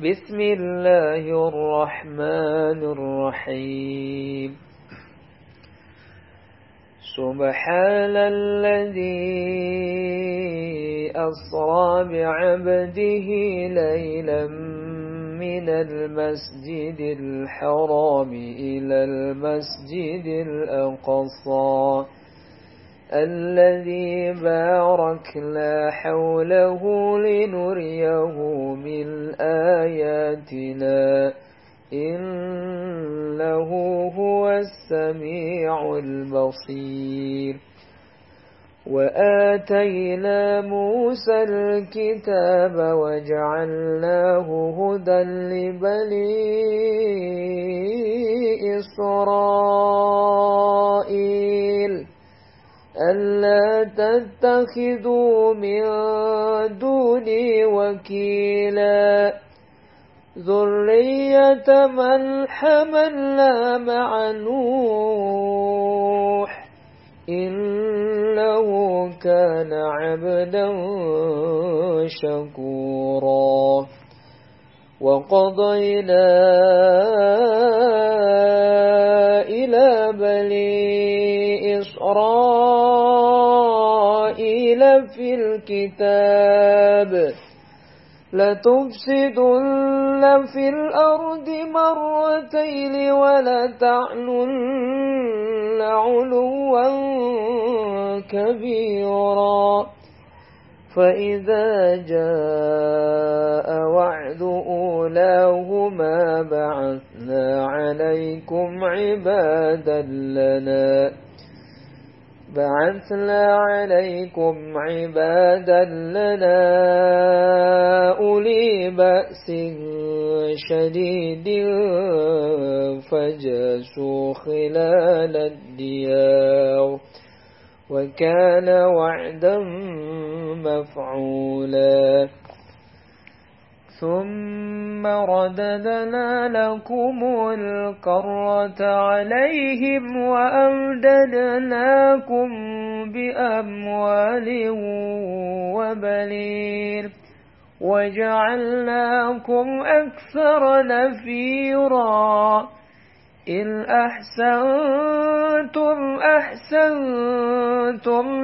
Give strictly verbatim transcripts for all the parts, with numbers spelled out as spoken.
بسم الله الرحمن الرحيم. سبحان الذي أسرى بعبده ليلا من المسجد الحرام إلى المسجد الأقصى الذي باركنا حوله لنريه من آياتنا إنه هو السميع البصير. وآتينا موسى الكتاب وجعلناه هدى لبني إسرائيل ألا تتخذوا من دوني وكيلا ذرية من حملنا مع نوح إنه كان عبدا شكورا. وقضينا إلى بني إسرائيل في الكتاب لتفسدن في الأرض مرتين ولتعلن علوا كبيرا. فإذا جاء وعد أولاهما بعثنا عليكم عبادا لنا بعثنا عليكم عبادا لنا أولي بأس شديد فجاسوا خلال الديار وكان وعدا مفعولا. ثم رددنا لكم الكرة عليهم وأمددناكم بأموال وبنين وجعلناكم أكثر نفيرا. إن أحسنتم أحسنتم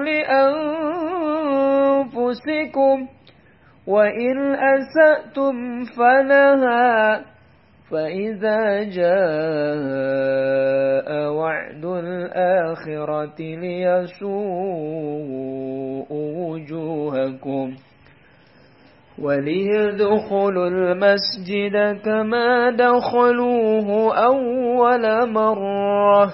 لأنفسكم وإن أسأتم فلها. فإذا جاء وعد الآخرة ليسوء وجوهكم وليدخلوا المسجد كما دخلوه أول مرة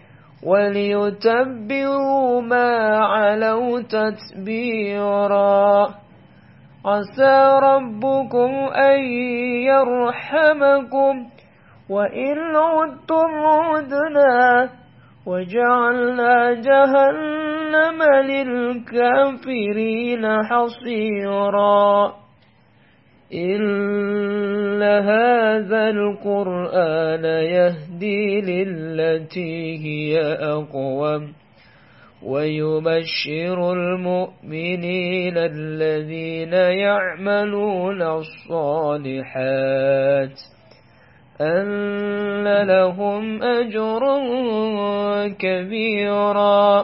وليتبروا ما علوا تتبيرا. عسى ربكم أن يرحمكم وإن عدتم عدنا وجعلنا جهنم للكافرين حصيرا. إن هذا القرآن يهدي للتي هي أقوم ويبشر المؤمنين الذين يعملون الصالحات أن لهم أجرا كبيرا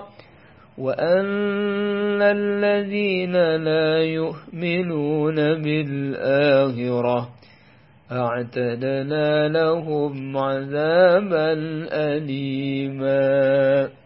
وأن الذين لا يؤمنون بالآخرة أعتدنا لهم عذابا أليما.